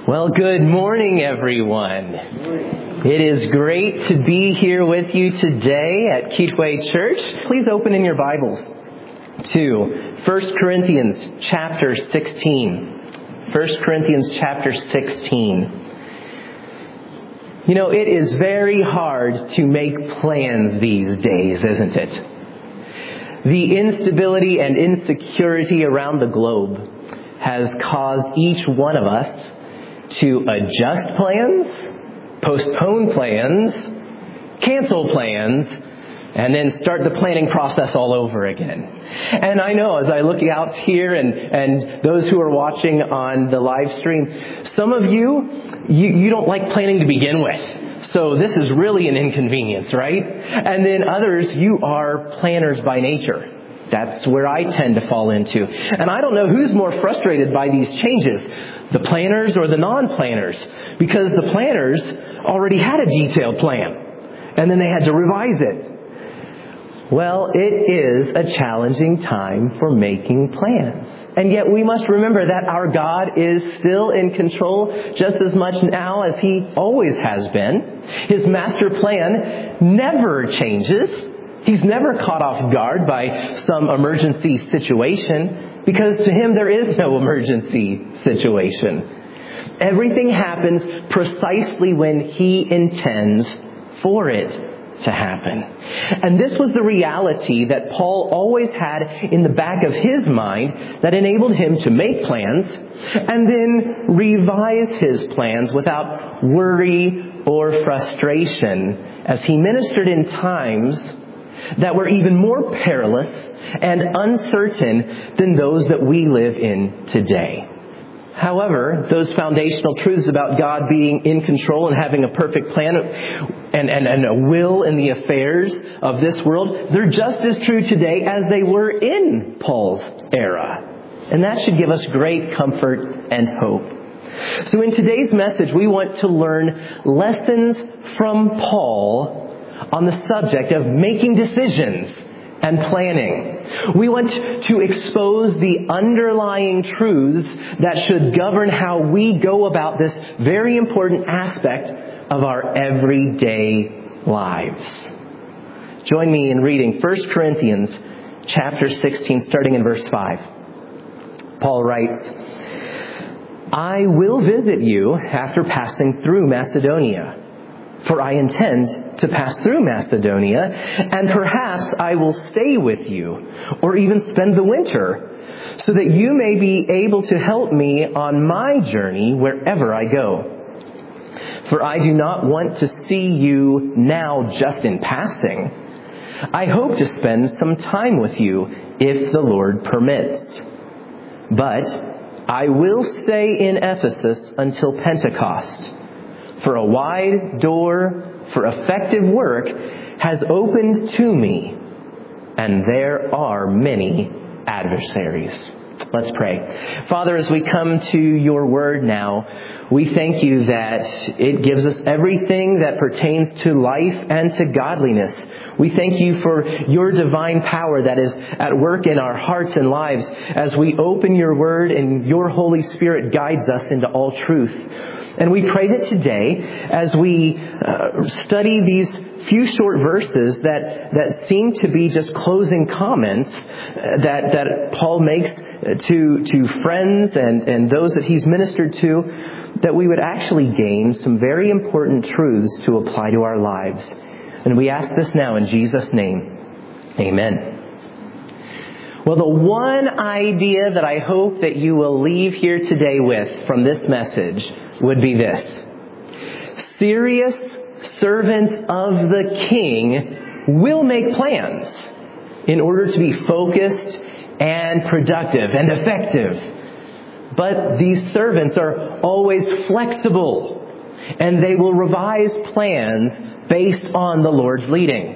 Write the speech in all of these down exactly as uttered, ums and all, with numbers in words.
Well, good morning, everyone. It is great to be here with you today at Keithway Church. Please open in your Bibles to First Corinthians chapter sixteen. First Corinthians chapter sixteen. You know, it is very hard to make plans these days, isn't it? The instability and insecurity around the globe has caused each one of us to adjust plans, postpone plans, cancel plans, and then start the planning process all over again. And I know as I look out here and, and those who are watching on the live stream, some of you, you, you don't like planning to begin with. So this is really an inconvenience, right? And then others, you are planners by nature. That's where I tend to fall into. And I don't know who's more frustrated by these changes, the planners or the non-planners, because the planners already had a detailed plan and then they had to revise it. Well, it is a challenging time for making plans. And yet we must remember that our God is still in control just as much now as He always has been. His master plan never changes. He's never caught off guard by some emergency situation, because to Him there is no emergency situation. Everything happens precisely when He intends for it to happen. And this was the reality that Paul always had in the back of his mind that enabled him to make plans and then revise his plans without worry or frustration as he ministered in times that were even more perilous and uncertain than those that we live in today. However, those foundational truths about God being in control and having a perfect plan and, and, and a will in the affairs of this world, they're just as true today as they were in Paul's era. And that should give us great comfort and hope. So in today's message, we want to learn lessons from Paul on the subject of making decisions and planning. We want to expose the underlying truths that should govern how we go about this very important aspect of our everyday lives. Join me in reading First Corinthians chapter sixteen, starting in verse five. Paul writes, "I will visit you after passing through Macedonia. For I intend to pass through Macedonia, and perhaps I will stay with you, or even spend the winter, so that you may be able to help me on my journey wherever I go. For I do not want to see you now just in passing. I hope to spend some time with you if the Lord permits. But I will stay in Ephesus until Pentecost. For a wide door for effective work has opened to me, and there are many adversaries." Let's pray. Father, as we come to your word now, we thank you that it gives us everything that pertains to life and to godliness. We thank you for your divine power that is at work in our hearts and lives as we open your word and your Holy Spirit guides us into all truth. And we pray that today, as we uh, study these few short verses that, that seem to be just closing comments that, that Paul makes to, to friends and, and those that he's ministered to, that we would actually gain some very important truths to apply to our lives. And we ask this now in Jesus' name. Amen. Well, the one idea that I hope that you will leave here today with from this message would be this: serious servants of the King will make plans in order to be focused and productive and effective. But these servants are always flexible, and they will revise plans based on the Lord's leading.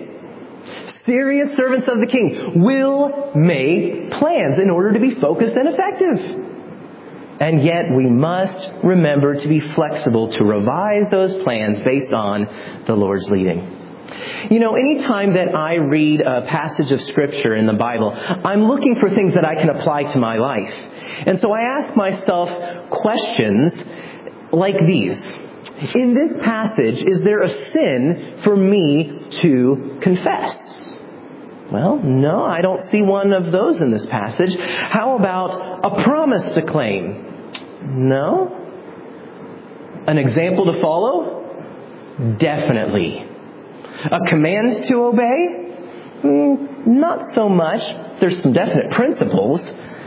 Serious servants of the King will make plans in order to be focused and effective. And yet we must remember to be flexible to revise those plans based on the Lord's leading. You know, anytime that I read a passage of Scripture in the Bible, I'm looking for things that I can apply to my life. And so I ask myself questions like these. In this passage, is there a sin for me to confess? Well, no, I don't see one of those in this passage. How about a promise to claim? No. An example to follow? Definitely. A command to obey? Mm, not so much. There's some definite principles.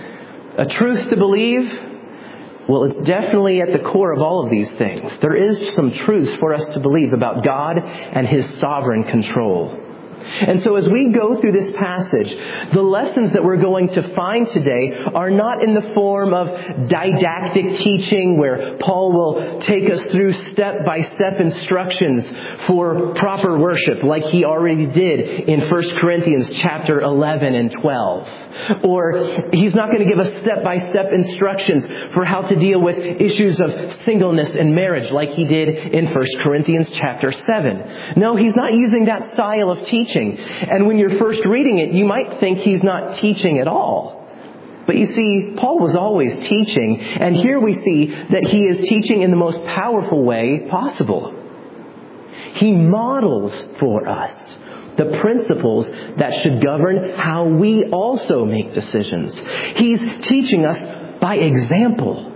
A truth to believe? Well, it's definitely at the core of all of these things. There is some truths for us to believe about God and His sovereign control. And so as we go through this passage, the lessons that we're going to find today are not in the form of didactic teaching where Paul will take us through step-by-step instructions for proper worship like he already did in First Corinthians chapter eleven and twelve. Or he's not going to give us step-by-step instructions for how to deal with issues of singleness and marriage like he did in First Corinthians chapter seven. No, he's not using that style of teaching. And when you're first reading it, you might think he's not teaching at all. But you see, Paul was always teaching. And here we see that he is teaching in the most powerful way possible. He models for us the principles that should govern how we also make decisions. He's teaching us by example.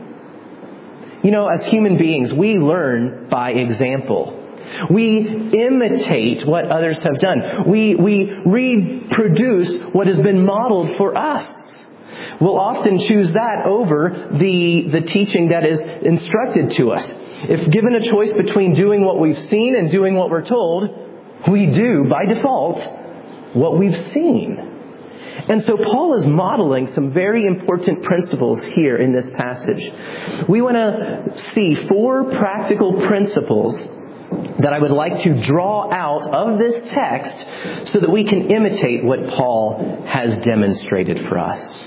You know, as human beings, we learn by example. We imitate what others have done. We, we reproduce what has been modeled for us. We'll often choose that over the, the teaching that is instructed to us. If given a choice between doing what we've seen and doing what we're told, we do, by default, what we've seen. And so Paul is modeling some very important principles here in this passage. We want to see four practical principles that I would like to draw out of this text so that we can imitate what Paul has demonstrated for us.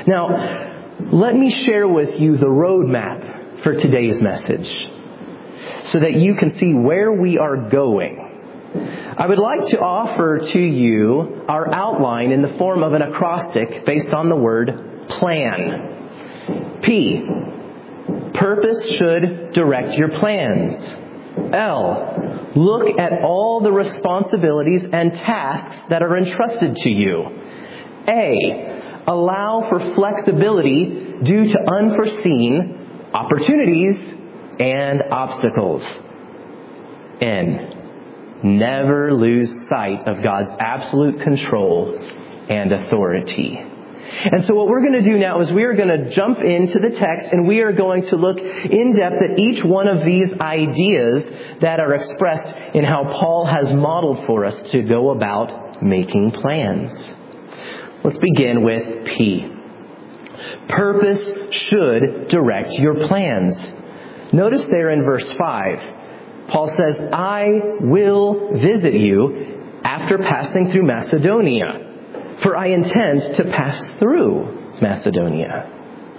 Now, let me share with you the roadmap for today's message so that you can see where we are going. I would like to offer to you our outline in the form of an acrostic based on the word plan. P. Purpose should direct your plans. L. Look at all the responsibilities and tasks that are entrusted to you. A. Allow for flexibility due to unforeseen opportunities and obstacles. N. Never lose sight of God's absolute control and authority. And so what we're going to do now is we are going to jump into the text and we are going to look in depth at each one of these ideas that are expressed in how Paul has modeled for us to go about making plans. Let's begin with P. Purpose should direct your plans. Notice there in verse five, Paul says, I will visit you after passing through Macedonia. For I intend to pass through Macedonia.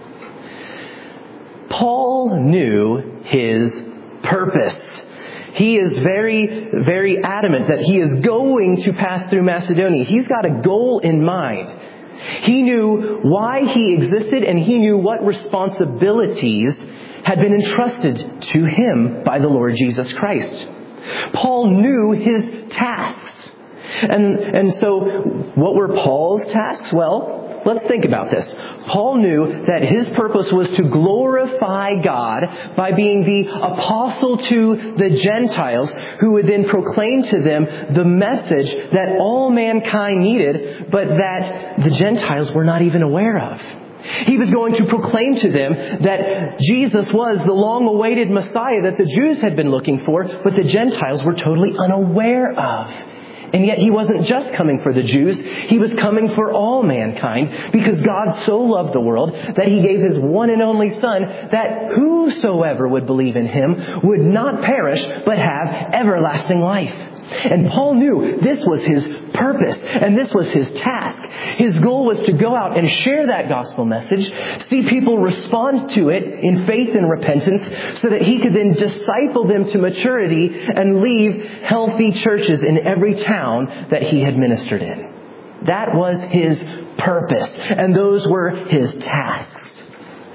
Paul knew his purpose. He is very, very adamant that he is going to pass through Macedonia. He's got a goal in mind. He knew why he existed and he knew what responsibilities had been entrusted to him by the Lord Jesus Christ. Paul knew his tasks. And and so what were Paul's tasks? Well, let's think about this. Paul knew that his purpose was to glorify God by being the apostle to the Gentiles who would then proclaim to them the message that all mankind needed, but that the Gentiles were not even aware of. He was going to proclaim to them that Jesus was the long-awaited Messiah that the Jews had been looking for, but the Gentiles were totally unaware of. And yet he wasn't just coming for the Jews. He was coming for all mankind because God so loved the world that he gave his one and only Son that whosoever would believe in him would not perish but have everlasting life. And Paul knew this was his purpose and this was his task. His goal was to go out and share that gospel message, see people respond to it in faith and repentance so that he could then disciple them to maturity and leave healthy churches in every town that he had ministered in. That was his purpose, and those were his tasks.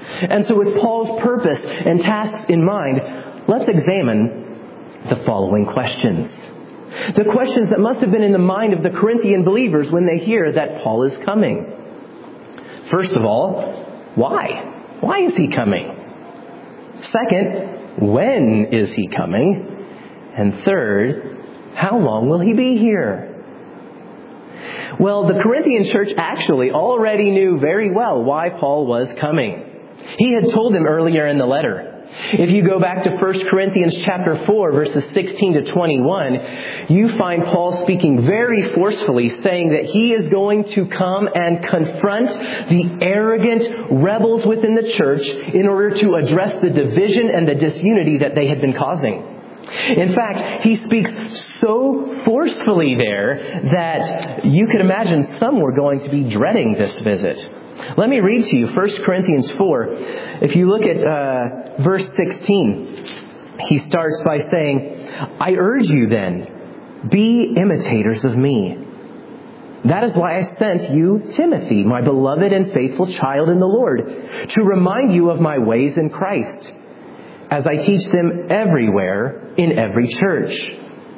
And so with Paul's purpose and tasks in mind, let's examine the following questions. The questions that must have been in the mind of the Corinthian believers when they hear that Paul is coming. First of all, why? Why is he coming? Second, when is he coming? And third, how long will he be here? Well, the Corinthian church actually already knew very well why Paul was coming. He had told them earlier in the letter. If you go back to First Corinthians chapter four, verses sixteen to twenty-one, you find Paul speaking very forcefully, saying that he is going to come and confront the arrogant rebels within the church in order to address the division and the disunity that they had been causing. In fact, he speaks so forcefully there that you could imagine some were going to be dreading this visit. Let me read to you First Corinthians four. If you look at uh, verse sixteen, he starts by saying, I urge you then, be imitators of me. That is why I sent you Timothy, my beloved and faithful child in the Lord, to remind you of my ways in Christ, as I teach them everywhere in every church.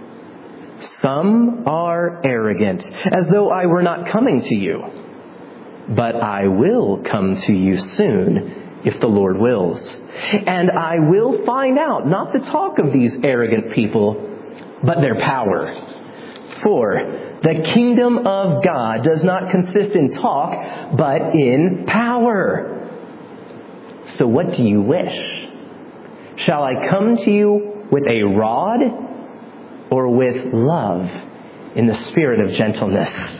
Some are arrogant, as though I were not coming to you. But I will come to you soon, if the Lord wills. And I will find out, not the talk of these arrogant people, but their power. For the kingdom of God does not consist in talk, but in power. So what do you wish? Shall I come to you with a rod or with love in the spirit of gentleness?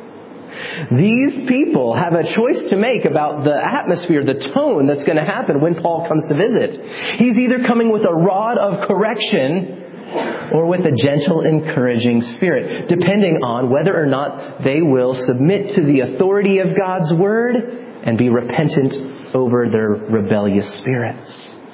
These people have a choice to make about the atmosphere, the tone that's going to happen when Paul comes to visit. He's either coming with a rod of correction or with a gentle, encouraging spirit, depending on whether or not they will submit to the authority of God's word and be repentant over their rebellious spirits.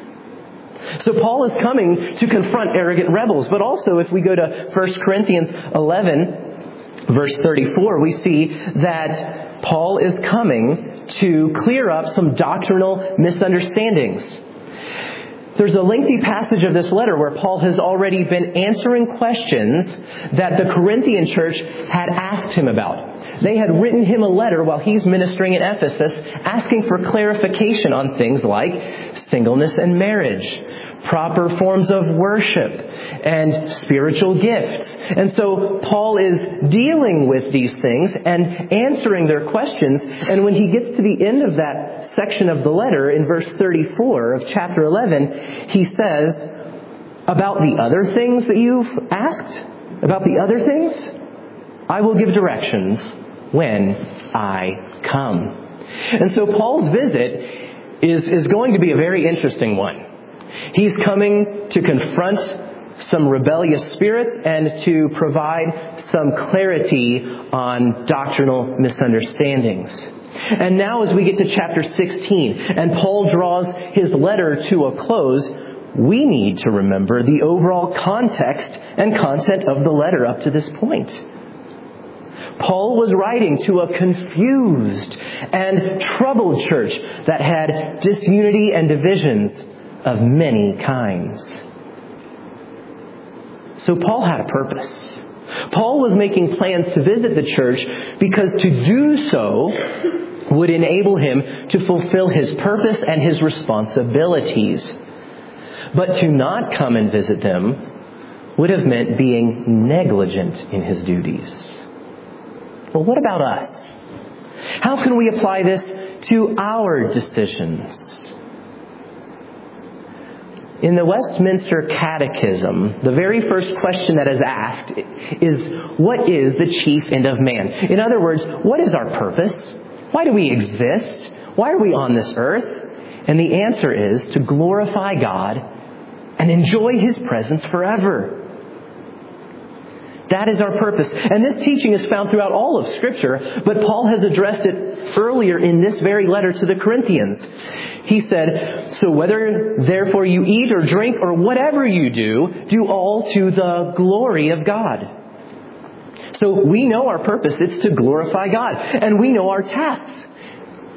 So Paul is coming to confront arrogant rebels, but also if we go to First Corinthians eleven, verse thirty-four, we see that Paul is coming to clear up some doctrinal misunderstandings. There's a lengthy passage of this letter where Paul has already been answering questions that the Corinthian church had asked him about. They had written him a letter while he's ministering in Ephesus, asking for clarification on things like singleness and marriage, proper forms of worship, and spiritual gifts. And so Paul is dealing with these things and answering their questions. And when he gets to the end of that section of the letter, in verse thirty-four of chapter eleven, he says, about the other things that you've asked, about the other things, I will give directions when I come. And so Paul's visit is, is going to be a very interesting one. He's coming to confront some rebellious spirits and to provide some clarity on doctrinal misunderstandings. And now as we get to chapter sixteen and Paul draws his letter to a close, we need to remember the overall context and content of the letter up to this point. Paul was writing to a confused and troubled church that had disunity and divisions of many kinds. So Paul had a purpose. Paul was making plans to visit the church because to do so would enable him to fulfill his purpose and his responsibilities. But to not come and visit them would have meant being negligent in his duties. Well, what about us? How can we apply this to our decisions? In the Westminster Catechism, the very first question that is asked is, what is the chief end of man? In other words, what is our purpose? Why do we exist? Why are we on this earth? And the answer is to glorify God and enjoy His presence forever. That is our purpose. And this teaching is found throughout all of Scripture, but Paul has addressed it earlier in this very letter to the Corinthians. He said, so whether therefore you eat or drink or whatever you do, do all to the glory of God. So we know our purpose. It's to glorify God. And we know our tasks.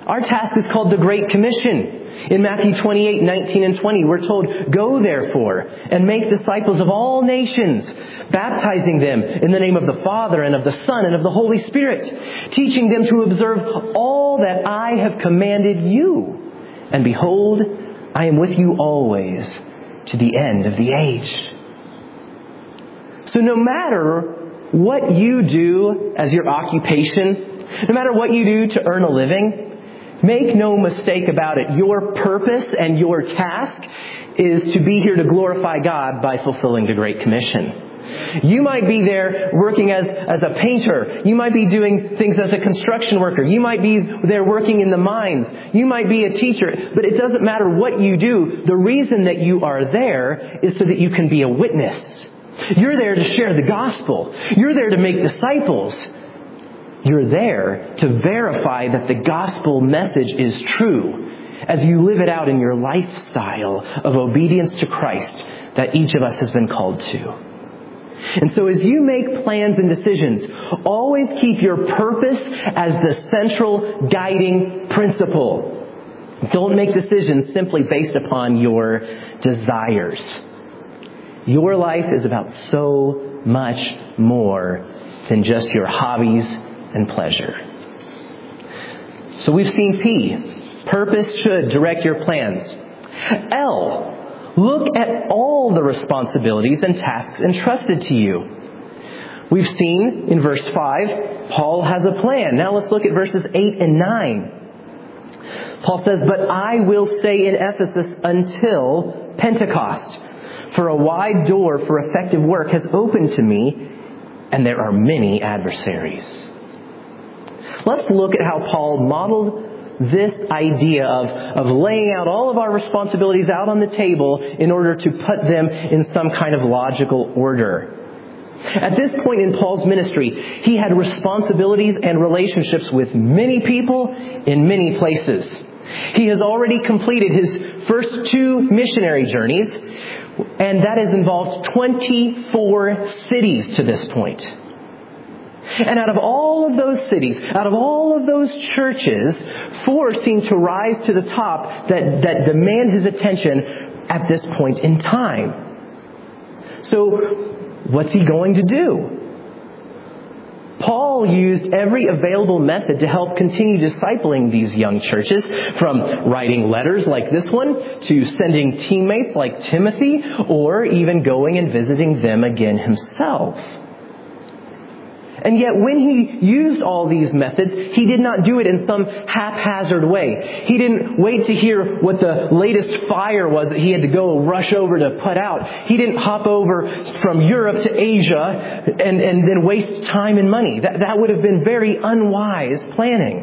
Our task is called the Great Commission. In Matthew twenty-eight, nineteen and twenty, we're told, "Go therefore and make disciples of all nations, baptizing them in the name of the Father and of the Son and of the Holy Spirit, teaching them to observe all that I have commanded you. And behold, I am with you always to the end of the age." So no matter what you do as your occupation, no matter what you do to earn a living, make no mistake about it. Your purpose and your task is to be here to glorify God by fulfilling the Great Commission. You might be there working as, as a painter. You might be doing things as a construction worker. You might be there working in the mines. You might be a teacher. But it doesn't matter what you do. The reason that you are there is so that you can be a witness. You're there to share the gospel. You're there to make disciples. You're there to verify that the gospel message is true as you live it out in your lifestyle of obedience to Christ that each of us has been called to. And so as you make plans and decisions, always keep your purpose as the central guiding principle. Don't make decisions simply based upon your desires. Your life is about so much more than just your hobbies and pleasure. So we've seen P. Purpose should direct your plans. L. Look at all the responsibilities and tasks entrusted to you. We've seen in verse five, Paul has a plan. Now let's look at verses eight and nine. Paul says, "But I will stay in Ephesus until Pentecost, for a wide door for effective work has opened to me, and there are many adversaries." Let's look at how Paul modeled this idea of, of laying out all of our responsibilities out on the table in order to put them in some kind of logical order. At this point in Paul's ministry, he had responsibilities and relationships with many people in many places. He has already completed his first two missionary journeys, and that has involved twenty-four cities to this point. And out of all of those cities, out of all of those churches, four seem to rise to the top that, that demand his attention at this point in time. So, what's he going to do? Paul used every available method to help continue discipling these young churches, from writing letters like this one, to sending teammates like Timothy, or even going and visiting them again himself. And yet when he used all these methods, he did not do it in some haphazard way. He didn't wait to hear what the latest fire was that he had to go rush over to put out. He didn't hop over from Europe to Asia and, and then waste time and money. That, that would have been very unwise planning.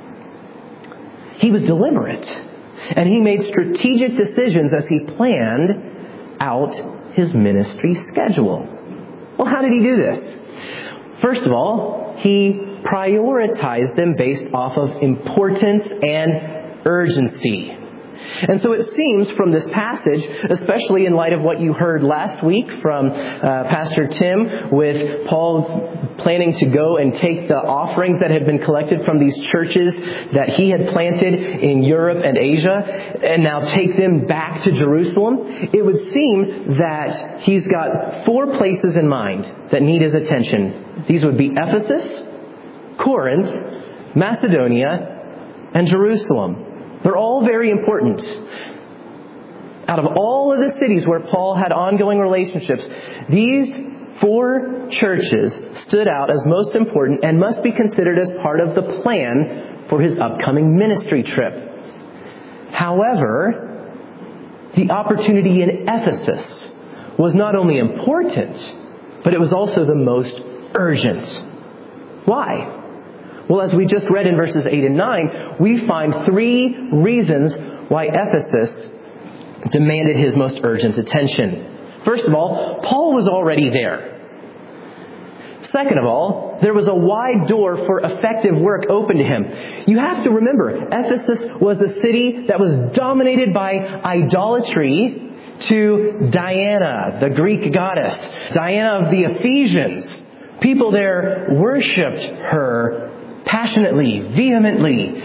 He was deliberate, and he made strategic decisions as he planned out his ministry schedule. Well, how did he do this? First of all, he prioritized them based off of importance and urgency. And so it seems from this passage, especially in light of what you heard last week from uh, Pastor Tim, with Paul planning to go and take the offerings that had been collected from these churches that he had planted in Europe and Asia, and now take them back to Jerusalem, it would seem that he's got four places in mind that need his attention. These would be Ephesus, Corinth, Macedonia, and Jerusalem. They're all very important. Out of all of the cities where Paul had ongoing relationships, these four churches stood out as most important and must be considered as part of the plan for his upcoming ministry trip. However, the opportunity in Ephesus was not only important, but it was also the most urgent. Why? Well, as we just read in verses eight and nine, we find three reasons why Ephesus demanded his most urgent attention. First of all, Paul was already there. Second of all, there was a wide door for effective work open to him. You have to remember, Ephesus was a city that was dominated by idolatry to Diana, the Greek goddess, Diana of the Ephesians. People there worshipped her passionately, vehemently.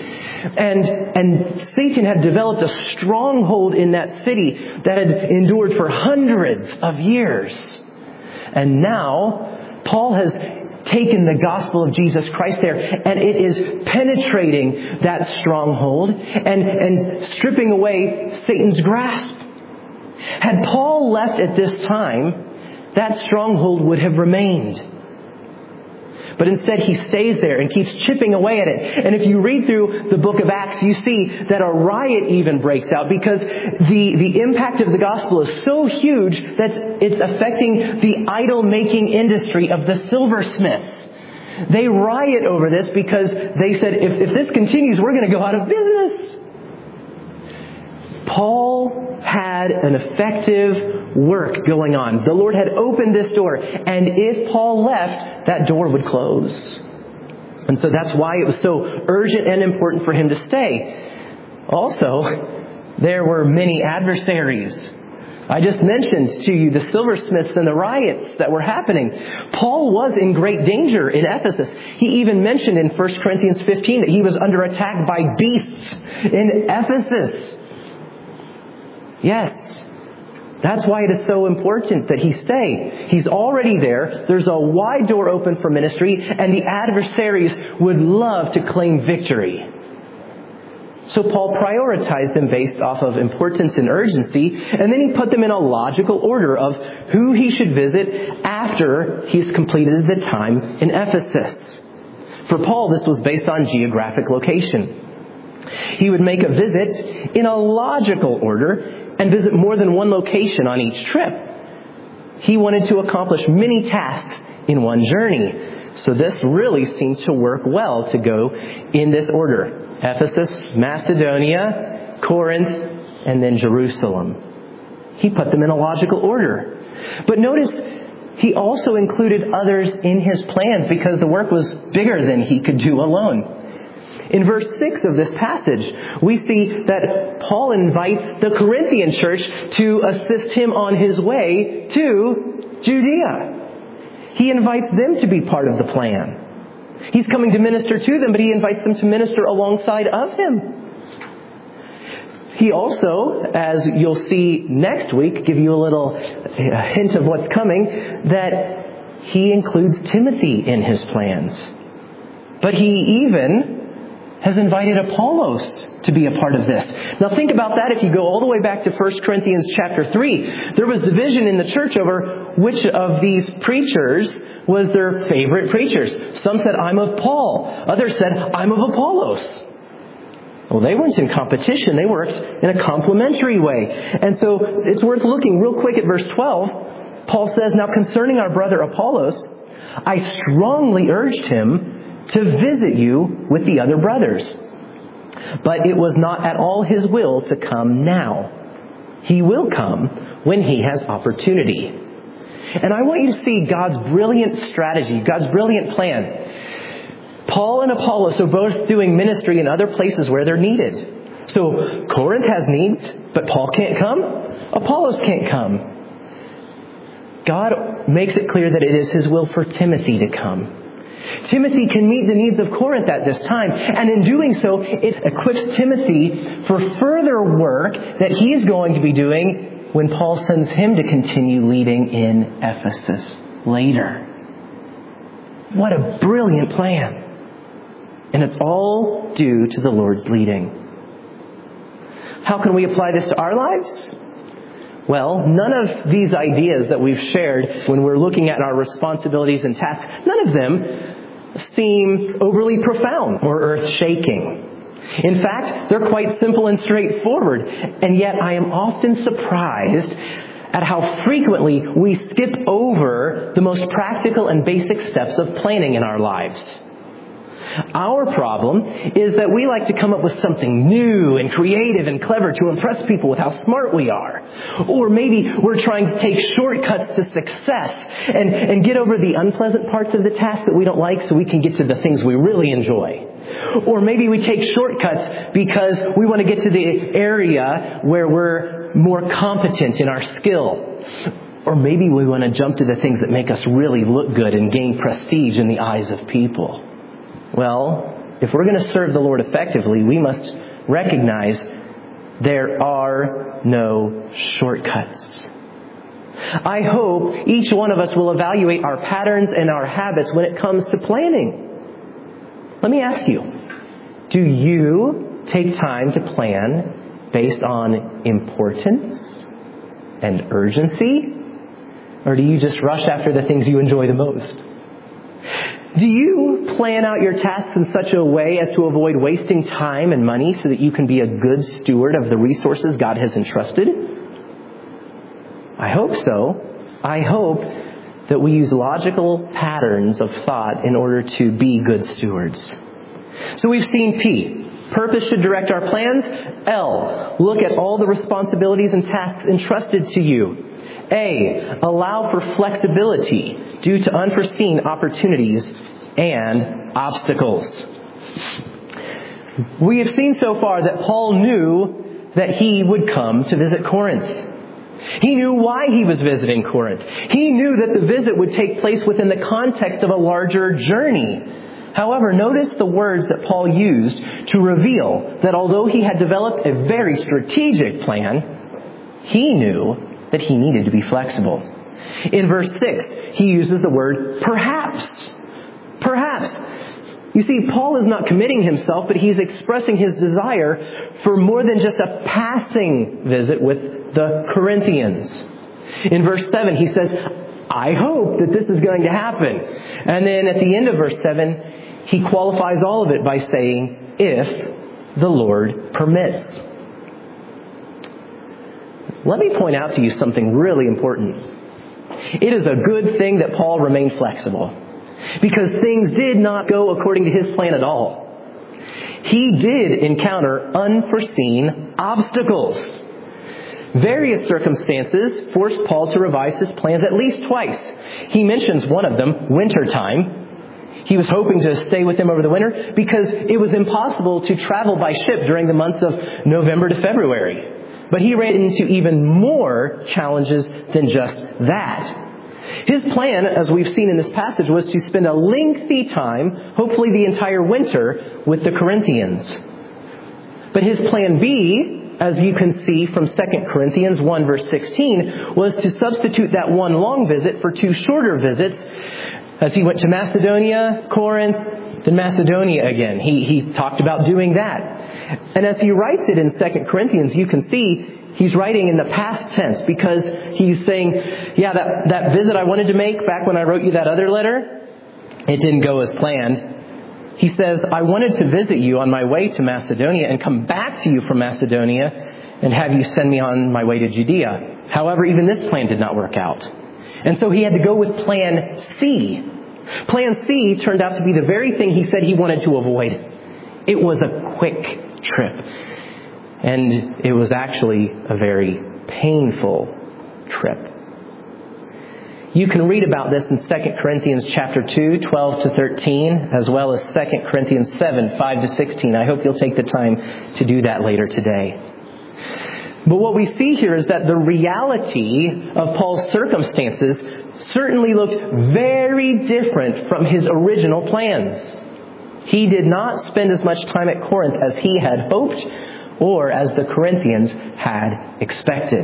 And, and Satan had developed a stronghold in that city that had endured for hundreds of years. And now, Paul has taken the gospel of Jesus Christ there, and it is penetrating that stronghold and, and stripping away Satan's grasp. Had Paul left at this time, that stronghold would have remained. But instead he stays there and keeps chipping away at it. And if you read through the book of Acts, you see that a riot even breaks out because the, the impact of the gospel is so huge that it's affecting the idol-making industry of the silversmiths. They riot over this because they said, if, if this continues, we're going to go out of business. Paul had an effective work going on. The Lord had opened this door, and if Paul left, that door would close. And so that's why it was so urgent and important for him to stay. Also, there were many adversaries. I just mentioned to you the silversmiths and the riots that were happening. Paul was in great danger in Ephesus. He even mentioned in First Corinthians fifteen that he was under attack by beasts in Ephesus. Yes, that's why it is so important that he stay. He's already there. There's a wide door open for ministry, and the adversaries would love to claim victory. So Paul prioritized them based off of importance and urgency, and then he put them in a logical order of who he should visit after he's completed the time in Ephesus. For Paul, this was based on geographic location. He would make a visit in a logical order and visit more than one location on each trip. He wanted to accomplish many tasks in one journey. So this really seemed to work well to go in this order. Ephesus, Macedonia, Corinth, and then Jerusalem. He put them in a logical order. But notice, he also included others in his plans because the work was bigger than he could do alone. In verse six of this passage, we see that Paul invites the Corinthian church to assist him on his way to Judea. He invites them to be part of the plan. He's coming to minister to them, but he invites them to minister alongside of him. He also, as you'll see next week, give you a little a hint of what's coming, that he includes Timothy in his plans. But he even has invited Apollos to be a part of this. Now think about that. If you go all the way back to First Corinthians chapter three, there was division in the church over which of these preachers was their favorite preachers. Some said, I'm of Paul. Others said, I'm of Apollos. Well, they weren't in competition. They worked in a complementary way. And so it's worth looking real quick at verse twelve. Paul says, now concerning our brother Apollos, I strongly urged him to visit you with the other brothers. But it was not at all his will to come now. He will come when he has opportunity. And I want you to see God's brilliant strategy, God's brilliant plan. Paul and Apollos are both doing ministry in other places where they're needed. So Corinth has needs, but Paul can't come. Apollos can't come. God makes it clear that it is his will for Timothy to come. Timothy can meet the needs of Corinth at this time. And in doing so, it equips Timothy for further work that he's going to be doing when Paul sends him to continue leading in Ephesus later. What a brilliant plan. And it's all due to the Lord's leading. How can we apply this to our lives? Well, none of these ideas that we've shared when we're looking at our responsibilities and tasks, none of them seem overly profound or earth-shaking. In fact, they're quite simple and straightforward. And yet I am often surprised at how frequently we skip over the most practical and basic steps of planning in our lives. Our problem is that we like to come up with something new and creative and clever to impress people with how smart we are. Or maybe we're trying to take shortcuts to success and, and get over the unpleasant parts of the task that we don't like so we can get to the things we really enjoy. Or maybe we take shortcuts because we want to get to the area where we're more competent in our skill. Or maybe we want to jump to the things that make us really look good and gain prestige in the eyes of people. Well, if we're going to serve the Lord effectively, we must recognize there are no shortcuts. I hope each one of us will evaluate our patterns and our habits when it comes to planning. Let me ask you, do you take time to plan based on importance and urgency? Or do you just rush after the things you enjoy the most? Do you plan out your tasks in such a way as to avoid wasting time and money so that you can be a good steward of the resources God has entrusted? I hope so. I hope that we use logical patterns of thought in order to be good stewards. So we've seen P. Purpose should direct our plans. L. Look at all the responsibilities and tasks entrusted to you. A. Allow for flexibility due to unforeseen opportunities and obstacles. We have seen so far that Paul knew that he would come to visit Corinth. He knew why he was visiting Corinth. He knew that the visit would take place within the context of a larger journey. However, notice the words that Paul used to reveal that although he had developed a very strategic plan, he knew that he needed to be flexible. In verse six, he uses the word perhaps. Perhaps. You see, Paul is not committing himself, but he's expressing his desire for more than just a passing visit with the Corinthians. In verse seven, he says, I hope that this is going to happen. And then at the end of verse seven, he qualifies all of it by saying, if the Lord permits. Let me point out to you something really important. It is a good thing that Paul remained flexible, because things did not go according to his plan at all. He did encounter unforeseen obstacles. Various circumstances forced Paul to revise his plans at least twice. He mentions one of them, winter time. He was hoping to stay with them over the winter because it was impossible to travel by ship during the months of November to February. But he ran into even more challenges than just that. His plan, as we've seen in this passage, was to spend a lengthy time, hopefully the entire winter, with the Corinthians. But his plan B, as you can see from Second Corinthians one verse sixteen, was to substitute that one long visit for two shorter visits as he went to Macedonia, Corinth, then Macedonia again. He, he talked about doing that. And as he writes it in Second Corinthians, you can see he's writing in the past tense because he's saying, yeah, that, that visit I wanted to make back when I wrote you that other letter, it didn't go as planned. He says, I wanted to visit you on my way to Macedonia and come back to you from Macedonia and have you send me on my way to Judea. However, even this plan did not work out. And so he had to go with plan C. Plan C turned out to be the very thing he said he wanted to avoid. It was a quick trip. And it was actually a very painful trip. You can read about this in Second Corinthians chapter two, twelve to thirteen, as well as Second Corinthians seven, five to sixteen. I hope you'll take the time to do that later today. But what we see here is that the reality of Paul's circumstances certainly looked very different from his original plans. He did not spend as much time at Corinth as he had hoped or as the Corinthians had expected.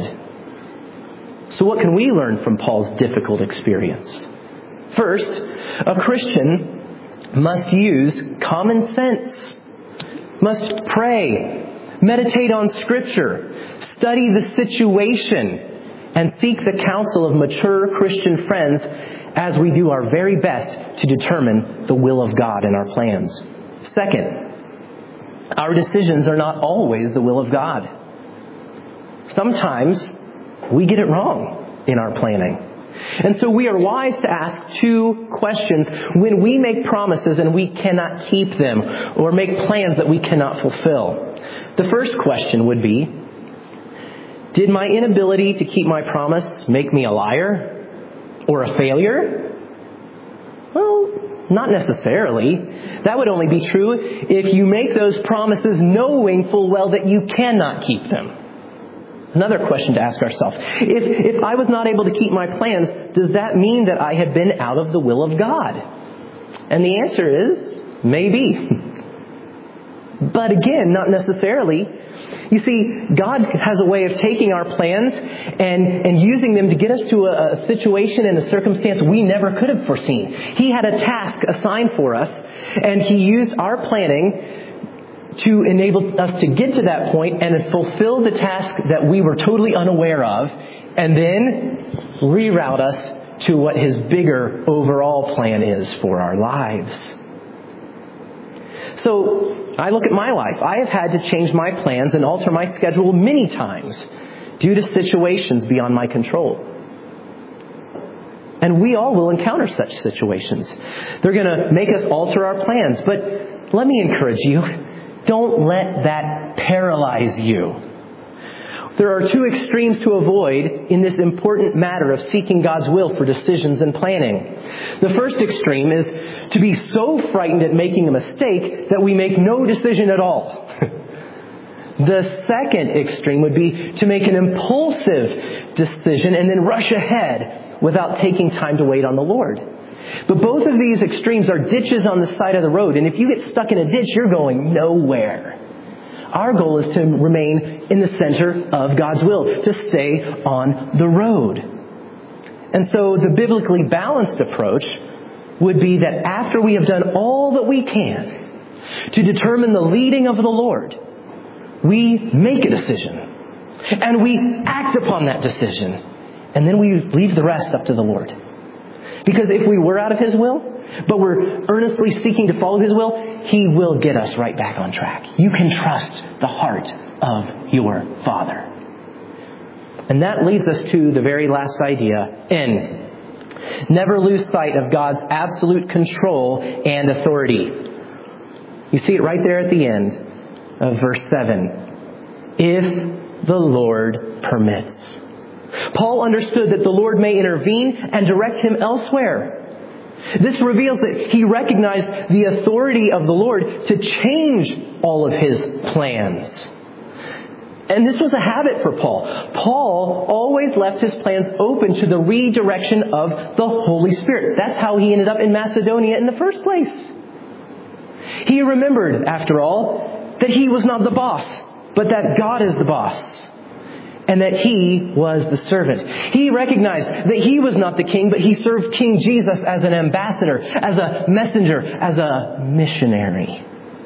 So what can we learn from Paul's difficult experience? First, a Christian must use common sense, must pray, meditate on Scripture, study the situation, and seek the counsel of mature Christian friends as we do our very best to determine the will of God in our plans. Second, our decisions are not always the will of God. Sometimes we get it wrong in our planning. And so we are wise to ask two questions when we make promises and we cannot keep them, or make plans that we cannot fulfill. The first question would be, did my inability to keep my promise make me a liar or a failure? Well, not necessarily. That would only be true if you make those promises knowing full well that you cannot keep them. Another question to ask ourselves. If, if I was not able to keep my plans, does that mean that I had been out of the will of God? And the answer is maybe. But again, not necessarily. You see, God has a way of taking our plans and, and using them to get us to a, a situation and a circumstance we never could have foreseen. He had a task assigned for us, and He used our planning to enable us to get to that point and fulfill the task that we were totally unaware of, and then reroute us to what His bigger overall plan is for our lives. So, I look at my life. I have had to change my plans and alter my schedule many times due to situations beyond my control. And we all will encounter such situations. They're going to make us alter our plans. But let me encourage you, don't let that paralyze you. There are two extremes to avoid in this important matter of seeking God's will for decisions and planning. The first extreme is to be so frightened at making a mistake that we make no decision at all. The second extreme would be to make an impulsive decision and then rush ahead without taking time to wait on the Lord. But both of these extremes are ditches on the side of the road, and if you get stuck in a ditch, you're going nowhere. Our goal is to remain in the center of God's will, to stay on the road. And so the biblically balanced approach would be that after we have done all that we can to determine the leading of the Lord, we make a decision. And we act upon that decision. And then we leave the rest up to the Lord. Because if we were out of His will, but we're earnestly seeking to follow His will, He will get us right back on track. You can trust the heart of your Father. And that leads us to the very last idea, N. Never lose sight of God's absolute control and authority. You see it right there at the end of verse seven. If the Lord permits. Paul understood that the Lord may intervene and direct him elsewhere. This reveals that he recognized the authority of the Lord to change all of his plans. And this was a habit for Paul. Paul always left his plans open to the redirection of the Holy Spirit. That's how he ended up in Macedonia in the first place. He remembered, after all, that he was not the boss, but that God is the boss. And that he was the servant. He recognized that he was not the king, but he served King Jesus as an ambassador, as a messenger, as a missionary.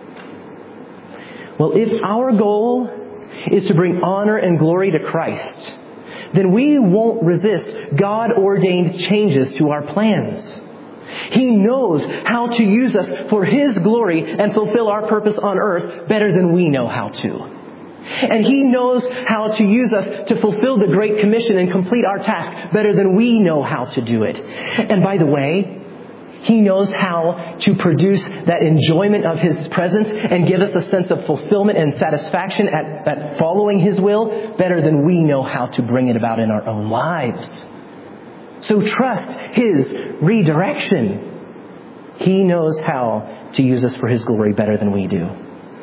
Well, if our goal is to bring honor and glory to Christ, then we won't resist God-ordained changes to our plans. He knows how to use us for His glory and fulfill our purpose on earth better than we know how to. And He knows how to use us to fulfill the Great Commission and complete our task better than we know how to do it. And by the way, He knows how to produce that enjoyment of His presence and give us a sense of fulfillment and satisfaction at, at following His will better than we know how to bring it about in our own lives. So trust His redirection. He knows how to use us for His glory better than we do.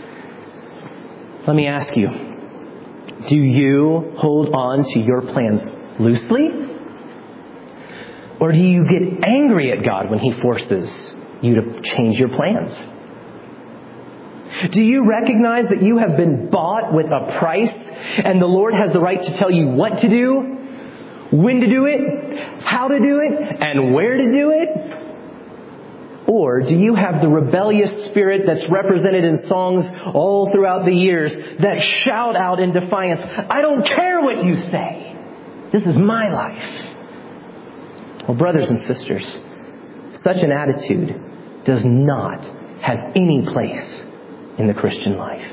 Let me ask you, do you hold on to your plans loosely? Or do you get angry at God when He forces you to change your plans? Do you recognize that you have been bought with a price and the Lord has the right to tell you what to do, when to do it, how to do it, and where to do it? Or do you have the rebellious spirit that's represented in songs all throughout the years that shout out in defiance, I don't care what you say. This is my life. Well, brothers and sisters, such an attitude does not have any place in the Christian life.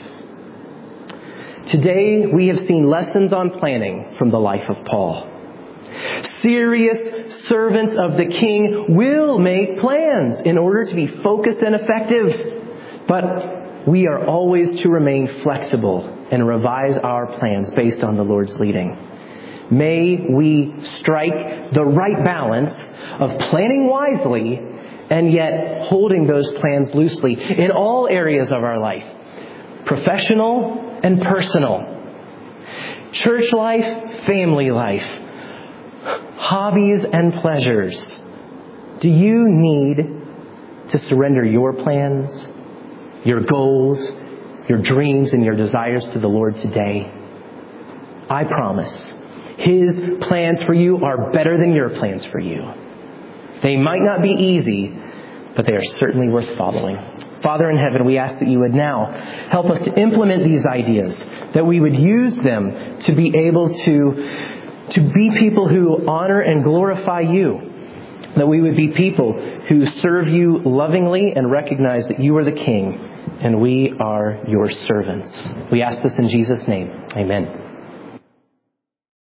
Today, we have seen lessons on planning from the life of Paul. Serious servants of the King will make plans in order to be focused and effective. But we are always to remain flexible and revise our plans based on the Lord's leading. May we strike the right balance of planning wisely and yet holding those plans loosely in all areas of our life. Professional and personal. Church life, family life. Hobbies and pleasures. Do you need to surrender your plans, your goals, your dreams and your desires to the Lord today, I promise His plans for you are better than your plans for you. They might not be easy, but they are certainly worth following. Father in heaven, we ask that you would now help us to implement these ideas, that we would use them to be able to, to be people who honor and glorify you, that we would be people who serve you lovingly and recognize that you are the King and we are your servants. We ask this in Jesus' name. Amen.